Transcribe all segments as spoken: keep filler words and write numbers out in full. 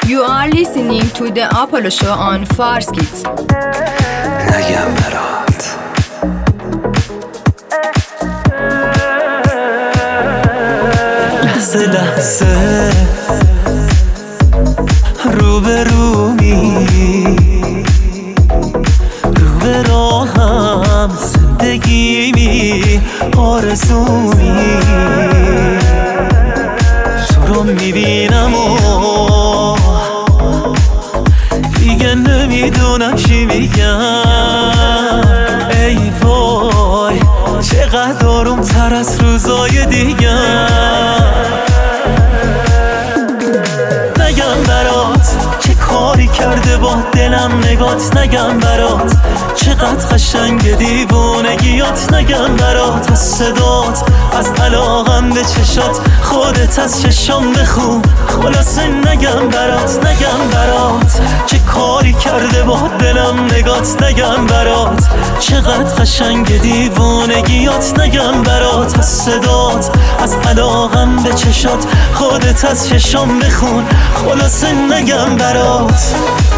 You are listening to the Apollo Show on Farskit. نگم برات لحظه لحظه رو به رو می رو به راهم زندگی می آرزومی تو رو میبینم و دیگه نمیدونم چی بگم. ای وای چقدر آروم تر از روزای دیگه. نگم برات چه کاری کرده با دلم نگات. نگم برات چقدر قشنگ دیوونگیات. نگم برات از صدات، از علاقم به چشات، خودت از چشام بخون. خلاصه نگم برات، نگم برات چه کاری کرده با دلم نگات. نگم برات چقدر قشنگ دیوونگیات. نگم برات از صدات، از علاقم به چشات، خودت از چشام بخون. خلاصه نگم برات.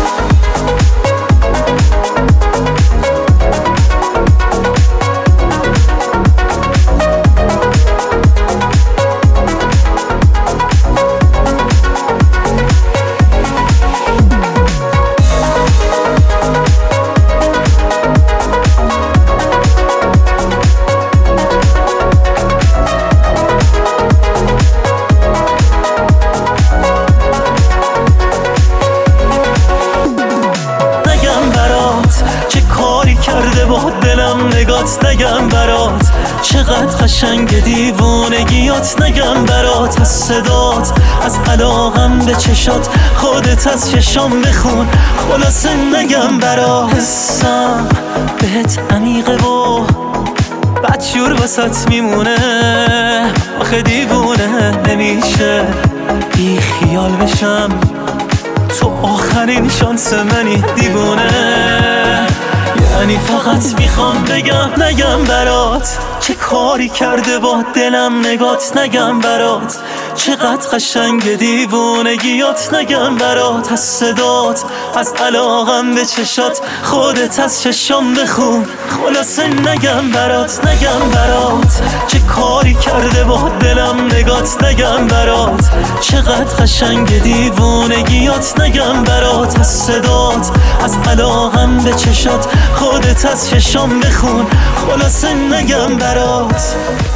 کرده با دلم نگات. نگم برات چقدر قشنگ دیوونگیات. نگم برات از صدات، از علاقم به چشات، خودت از چشام بخون. خلاصه نگم برات. حسم بهت عمیقه و بدجور واسات میمونه. آخه دیوونه نمیشه بی خیال بشم. تو آخرین شانس منی دیوونه. یعنی فقط میخوام بگم نگم برات چه کاری کرده با دلم نگات. نگم برات چقدر قشنگ دیوونگیات. نگم برات از صدات، از علاقم به چشات، خودت از چشام بخون. خلاصه نگم برات، نگم برات چه کاری کرده با دلم نگات. نگم برات چقدر قشنگ دیوونگیات. نگم برات از صدات، از علاقم به چشات، خودت از چشام بخون. خلاصه نگم برات.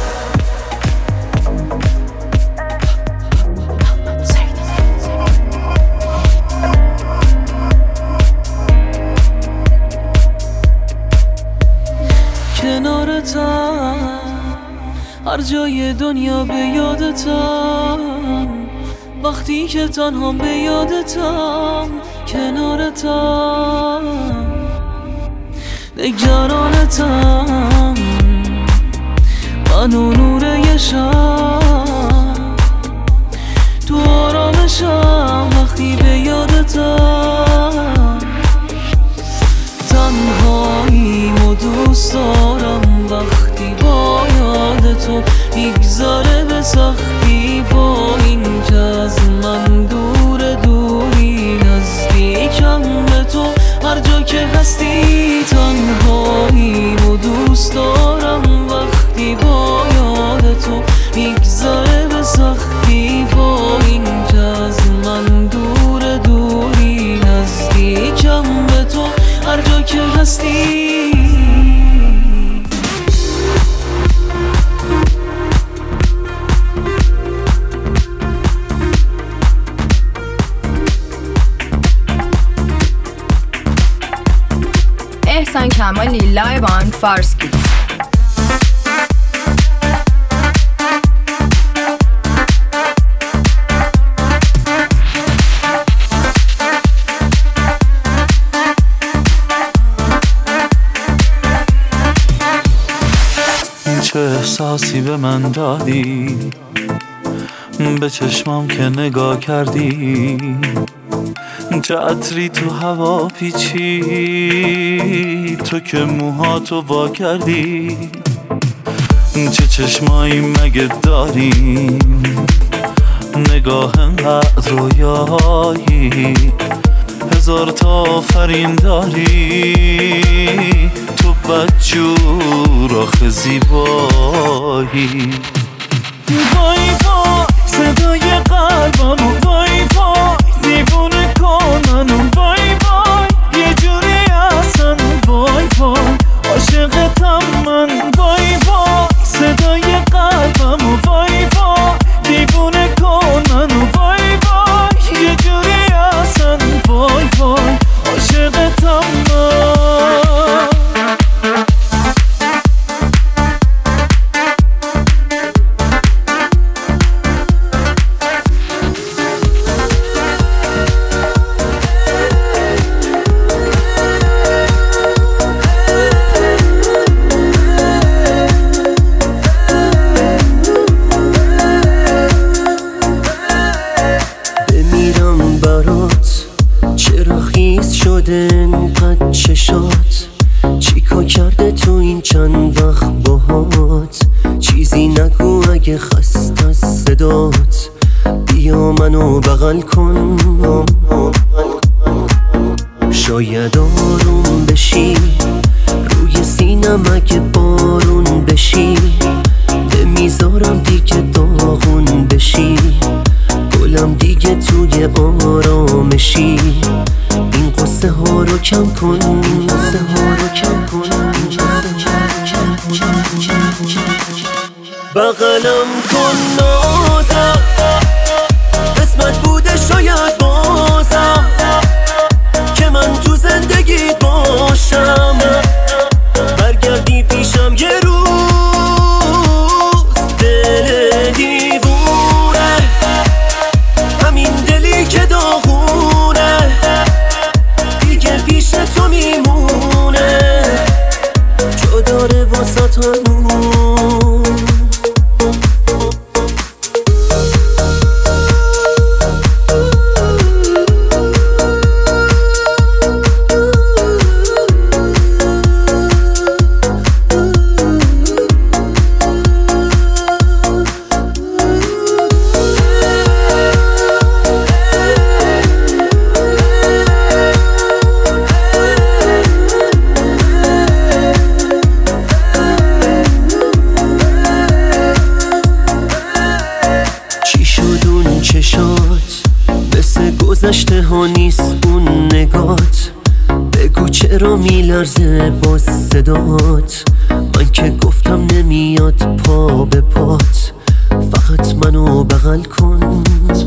کنارتم هر جای دنیا به یادتم. وقتی که تنهام به یادتم. کنارتم نگرانتم من و نور یه شب. تو آرامشم وقتی به یادتم. تنهاییمو دوست دارم وقتی با یاد تو میگذره به سختی. با این که از من دور دوری نزدیکم به تو هر جا که هستی. تنهاییمو دوست دارم وقتی با یاد تو میگذره به سختی. با این که از من دور دوری نزدیکم به تو هر جا که هستی. احسان کمالی لایو آن فارسکیت. این چه احساسی به من دادی، به چشمام که نگاه کردی. چه عطری تو هوا پیچی، تو که موهاتو وا کردی. چه چشمایی مگه داریم، نگاه انقدر رویایی، هزار تا آفرین داری، تو بدجور آخه زیبایی. وای وای صدای قلبمو، وای وای دیوونه کن منو، وای وای یه جوری اصلا، وای وای عاشقتم من، وای وای صدای قلبمو، وای وای دیوونه کن منو، وای وای یه جوری اصلا، وای وای عاشقتم من. انقدر چشات چیکار کرده تو این چند وقت باهات؟ چیزی نگو اگه خسته از صدات، بیا منو بغل کن، شاید آروم بشی روی سینم اگه بارون بشی، نمیذارم دیگه داغون بشی، گلم دیگه توی آرامشی، این قصه ها رو کم کن، این قصه ها رو کم کن، بغلم کن نازم، قسمت بوده شاید بازم که من تو زندگیت باشم، برگردی پیشم یه روز، دل دیوونه همین دلی که داغونه دیگه پیش تو میمونه، جا داره واسه هنوز. گذشته ها نیست اون نگات، بگو چرا میلرزه با صدات، من که گفتم نمیاد پا به پات، فقط منو بغل کن،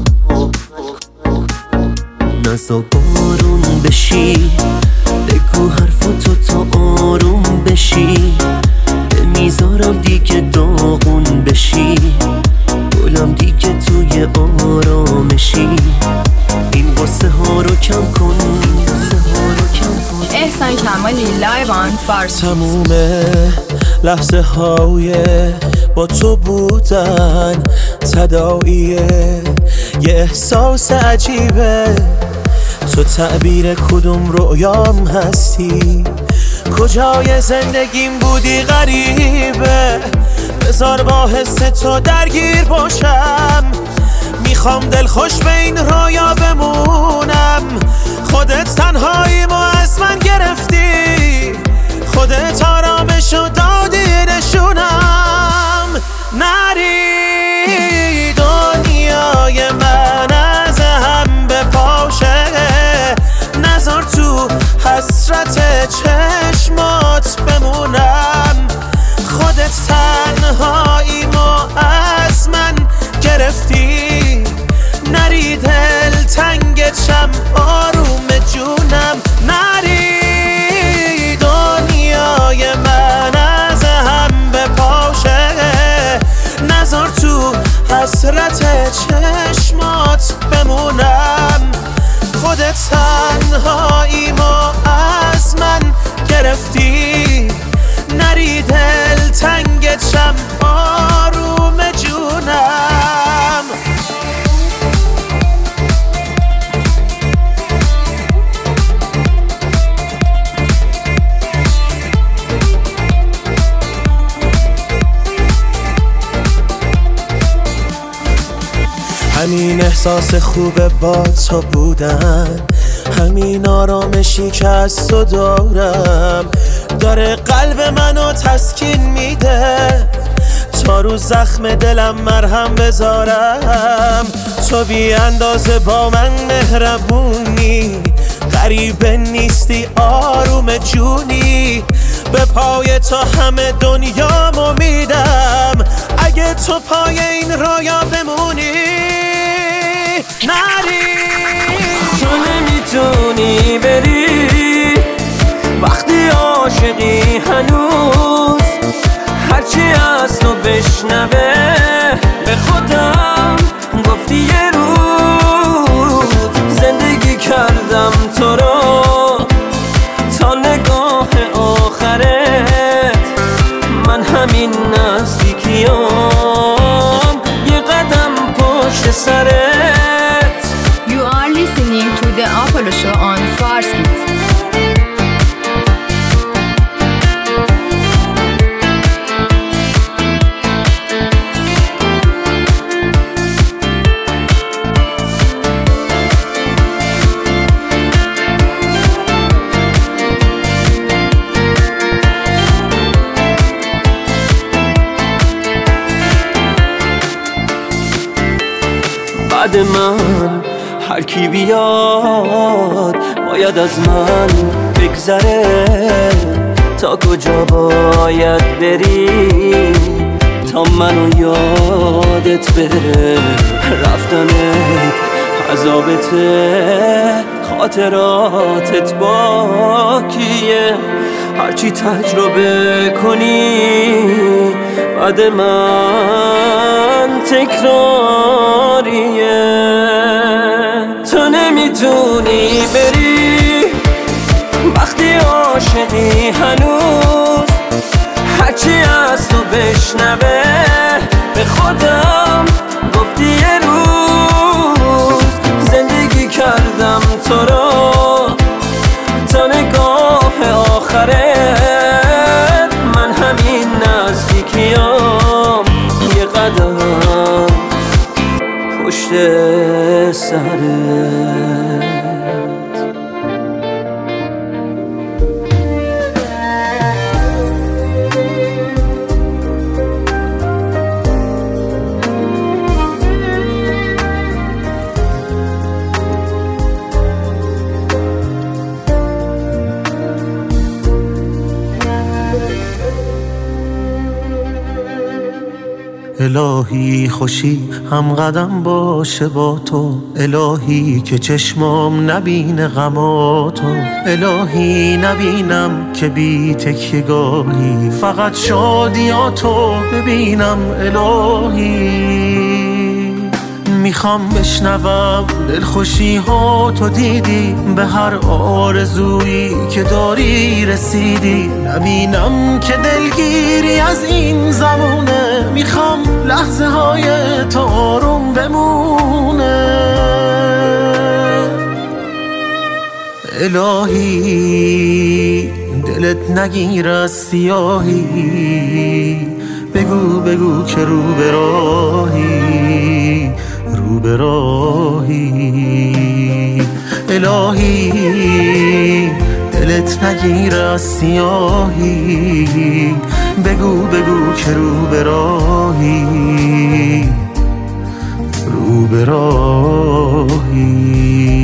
نزا بارون بشی، بگو حرفاتو تا آروم بشی، نمیذارم دیگه داغون بشی، گلم دیگه توی آرامشی، این قصه ها رو کم کن، این قصه ها رو کم کن. احسان کمالی لایو آن فارسی. تموم لحظه های با تو بودن تداعیه، یه احساس عجیبه، تو تعبیر کدوم رویام هستی، کجای زندگیم بودی غریبه، بذار با حس تو درگیر باشم، میخوام دل خوش به این رویا بمونم، خودت تنهاییمو از من گرفتی، خودت آرامشو دادی نشونم، نری دنیای من از هم بپاشه، نذار تو حسرت چشمات بمونم، خودت تنهاییمو از من گرفتی، نری دل تنگت شم آروم جونم، نری دنیای من از هم بپاشه، نذار تو حسرت چشمات بمونم، خودت تنهاییمو از من گرفتی، نری دل تنگت شم آروم جونم. همین احساس خوب با تو بودن، همین آرامشی که از تو دارم داره قلب منو تسکین میده تا رو زخم دلم مرهم بذارم. تو بی اندازه با من مهربونی، غریبه نیستی آروم جونی، به پای تو همه دنیامو میدم اگه تو پای این رایا بمونی نری. تو نمیتونی بری وقتی عاشقی هنوز، هرچی از تو بشنوه به خودم گفتی یه روز زندگی کردم تو رو تا نگاه آخرت، من همین نزدیکیام یه قدم پشت سرت. You are listening to the Apollo Show on Farski. بعد من هر کی بیاد باید از من بگذره، تا کجا باید بری تا منو یادت بره. رفتنت عذابته، خاطراتت باکیه، هرچی تجربه کنی بعد من تکراریه. تو نمیتونی بری وقتی عاشقی هنوز، هرچی از تو بشنوه به خودم گفتی یه روز زندگی کردم تو رو تا نگاه آخرت، من همین نزدیکیام یه قدم پشت سرت. الهی خوشی هم قدم باشه با تو، الهی که چشمام نبینه غماتو، الهی نبینم که بی تکیه‌گاهی فقط شادیاتو ببینم. الهی میخوام بشنوم دلخوشی ها تو دیدی، به هر آرزویی که داری رسیدی، نبینم که دلگیری از این زمونه، میخوام لحظه های تو آروم بمونه. الهی دلت نگیر از سیاهی، بگو بگو که رو به راهی، رو به راهی. الهی دلت نگیر از سیاهی، بگو بگو که رو به راهی، رو به راهی.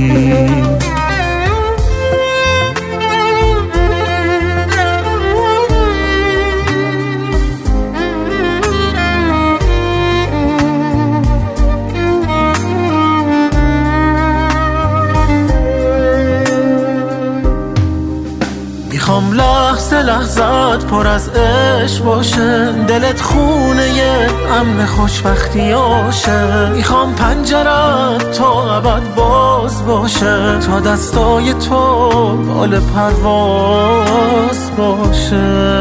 میخوام لحظه لحظت پر از عشق باشه، دلت خونه یه امن خوشبختیاشه، میخوام پنجرت تا ابد باز باشه، تا دستای تو بال پرواز باشه.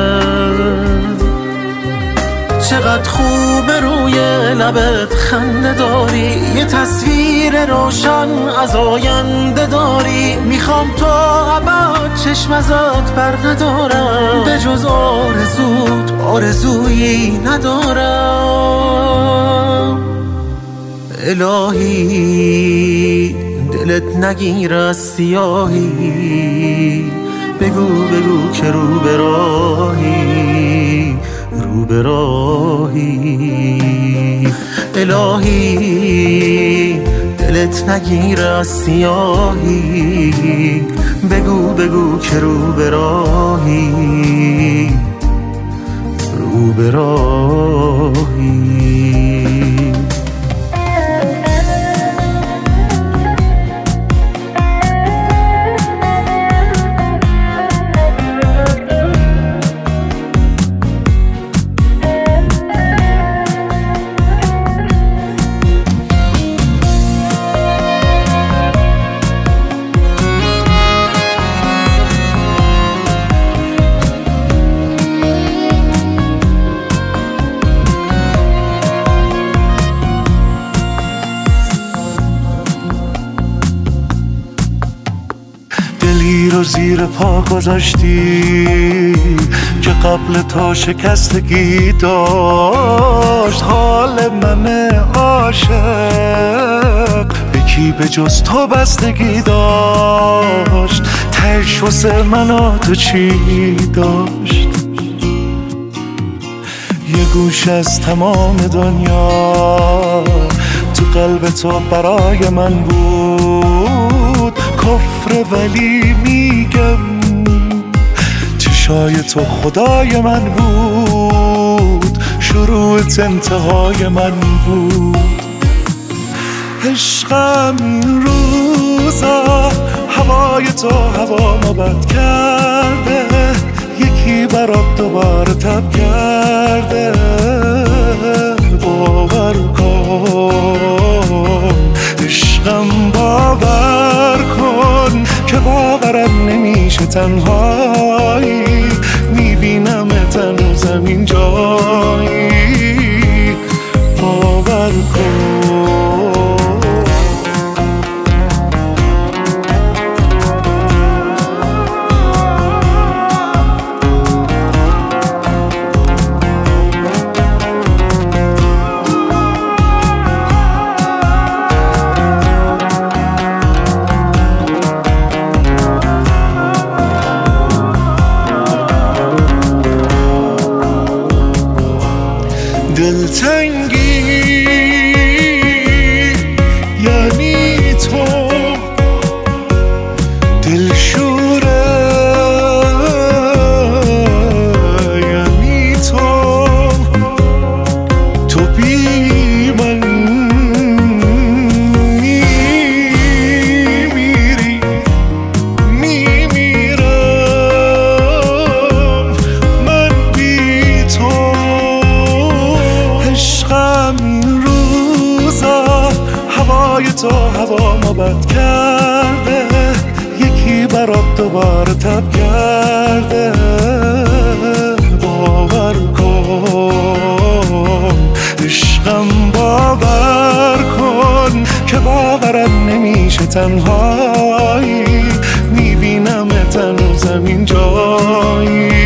چقدر خوبه روی لبت خنده داری، یه تصویر روشن از آینده داری، میخوام تا ابد چشم ازت بر ندارم، به جز آرزوت آرزویی ندارم. الهی دلت نگیر از سیاهی، بگو بگو که رو به راهی، رو به راهی. الهی دلت نگیر از سیاهی، بگو بگو که رو به راهی، رو به راهی. دلی رو زیر پا گذاشتی که قبل تا شکستگی داشت. حال من عاشق به کی به جز تو بستگی داشت. تهش واسه من و تو چی داشت؟ یه گوش از تمام دنیا تو قلب تو برای من بود. کفر ولی میگم چشای تو خدای من بود. شروعت انتهای من بود. عشقم این روزا هوای تو هوا ما بد کرده. یکی برات دوباره تب کرده. باور کن عشقم، باور کن که باورم نمیشه تنهایی. میبینم هنوزم این جایی. باور کن. دلتنگی یعنی تو، دلشوره یعنی تو. تو بی من میمیری، میمیرم من بی تو. عشقم این روزا هوای تو هوا ما بد کرده. یکی برات دوباره تب کرده. باور کن عشقم، باور کن که باورم نمیشه تنهایی. میبینم هنوزم این جایی.